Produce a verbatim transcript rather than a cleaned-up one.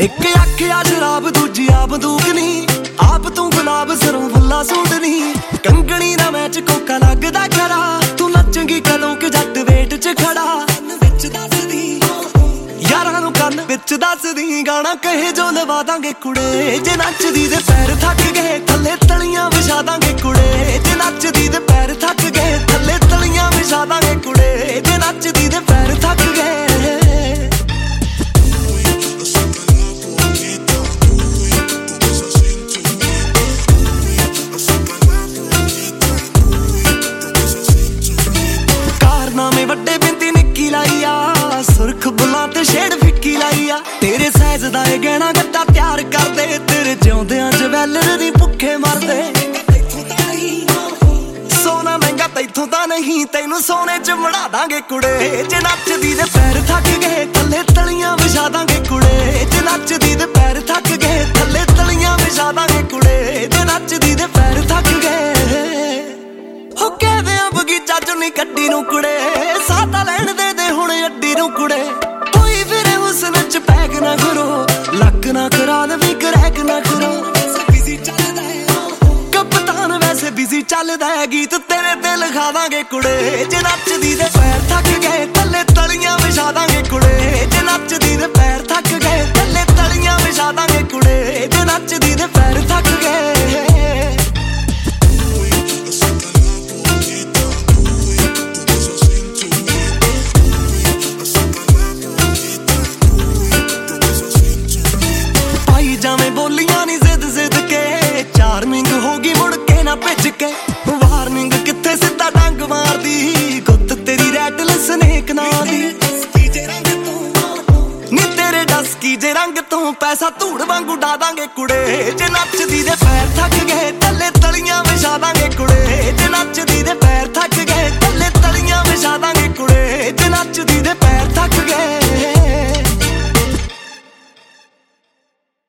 ਇੱਕ ਆਖਿਆ ਸ਼ਰਾਬ ਦੂਜੀ ਆ ਬੰਦੂਕ ਨੀ, ਆਪ ਤੂੰ ਗੁਲਾਬ ਸਰੋਂ ਫੁੱਲਾ ਸੂਟ ਨੀ। ਕੰਗਣੀ ਨਾ ਮੈਚ ਕੋਕਾ ਲੱਗਦਾ ਖਰਾ, ਤੂੰ ਨੱਚੇਂਗੀ ਕਦੋਂ ਕਿ ਜੱਟ ਵੇਟ ਚ ਖੜਾ। ਵਿੱਚ ਦੱਸਦੀ ਯਾਰਾਂ ਨੂੰ ਕੰਨ ਵਿੱਚ ਦੱਸਦੀ, ਗਾਣਾ ਕਹੇ ਜੋ ਲਵਾ ਦਾਂਗੇ ਕੁੜੇ। ਜੇ ਨੱਚਦੀ ਦੇ ਪੈਰ ਥੱਕ ਗਏ ਥੱਲੇ ਤਲੀਆਂ ਵਿਛਾ ਦਾਂਗੇ ਕੁੜੇ। ਜੇ ਨੱਚਦੀ ਦੇ ਪੈਰ ਥੱਕ ਗਏ ਥੱਲੇ ਤਲੀਆਂ ਵਿਛਾ ਦਾਂਗੇ ਕੁੜੇ। ਜੇ ਨੱਚਦੀ ਦੇ ਪੈਰ ਥੱਕ ਗਏ। ਕਾਰਨਾਮੇ ਵੱਡੇ ਬਿੰਦੀ ਨਿੱਕੀ ਲਾਈ ਆ, ਸੁਰਖ ਬੁੱਲਾਂ ਤੇ ਸ਼ੇਡ ਫਿੱਕੀ ਲਾਈ ਆ। ਤੇਰੇ ਸਾਈਜ਼ ਦਾ ਇਹ ਗਹਿਣਾ ਗੱਟਾ ਤਿਆਰ ਕਰਦੇ, ਤੇਰੇ ਜਿਉਂਦਿਆਂ ਜਵੈਲਰ ਦੀ ਭੁੱਖੇ ਮਰਦੇ। ਸੋਨਾ ਮਹਿੰਗਾ ਤੈਥੋਂ ਤਾਂ ਨਹੀਂ, ਤੈਨੂੰ ਸੋਨੇ ਚ ਮੜਾ ਦਾਂਗੇ ਕੁੜੇ। ਜੇ ਨੱਚਦੀ ਦੇ ਪੈਰ ਥੱਕ ਗਏ ਥੱਲੇ ਤਲੀਆਂ ਵਿਛਾ ਦਾਂਗੇ ਕੁੜੇ। ਜੇ ਨੱਚਦੀ ਦੇ ਪੈਰ ਥੱਕ ਗਏ ਥੱਲੇ ਤਲੀਆਂ ਵਿਛਾ ਦਾਂਗੇ ਕੁੜੇ। ਜੇ ਨੱਚਦੀ ਦੇ ਪੈਰ ਥੱਕ ਗਏ। ਹੋ ਕਹਿੰਦੇ ਆ ਬਗੀਚਾ ਚੋਂ ਨੀ ਕੱਢੀ ਨੂੰ ਕੁੜੇ, ਸਾਤਾ ਲੈਣ ਦੇ ਦੇ ਹੁਣ ਅੱਡੀ ਨੂੰ ਕੁੜੇ। ਕੋਈ ਫਿਰੇ ਹੁਸਨ ਚ ਪੈਗ ਨਾ ਕਰੋ, ਲੱਕ ਨਾ ਕਰਾ ਦੇਵੀਂ ਕਰੈਕ ਨਾ ਕਰੋ। ਕਪਤਾਨ ਵੈਸੇ ਬਿਜ਼ੀ ਚੱਲਦਾ ਹੈ, ਗੀਤ ਤੇਰੇ ਤੇ ਲਿਖਾ ਦਾਂਗੇ ਕੁੜੇ। ਜੇ ਨੱਚਦੀ ਦੇ ਪੈਰ ਥੱਕ ਗਏ ਥੱਲੇ ਤਲੀਆਂ ਵਿਛਾ ਦਾਂਗੇ ਕੁੜੇ। ਜੇ ਨੱਚਦੀ ਦੇ ਪੈਰ ਥੱਕ ਗਏ ਥੱਲੇ ਤਲੀਆਂ ਵਿਛਾ ਦਾਂਗੇ ਕੁੜੇ। ਜੇ ਨੱਚਦੀ ਦੇ ਪੈਰ ਥੱਕ ਗਏ। ਜਾਵੇਂ ਬੋਲੀਆਂ ਨੀ ਜ਼ਿੱਦ ਜ਼ਿੱਦ ਕੇ, ਚਾਰਮਿੰਗ ਹੋ ਗਈ ਮੁੜ ਕੇ ਨਾ ਭਿੱਜ ਕੇ। ਵਾਰਨਿੰਗ ਕਿੱਥੇ ਸਿੱਧਾ ਡੰਗ ਮਾਰਦੀ, ਗੁੱਤ ਤੇਰੀ ਰੈਟਲ ਸਨੇਕ ਨਾਂ ਦੀ। ਨੀ ਤੇਰੇ ਡਸਕੀ ਜੇ ਰੰਗ ਤੋਂ ਪੈਸਾ ਧੂੜ ਵਾਂਗੂ ਡਾ ਦਾਂਗੇ ਕੁੜੇ। ਜੇ ਨੱਚਦੀ ਦੇ ਪੈਰ ਥੱਕ ਗਏ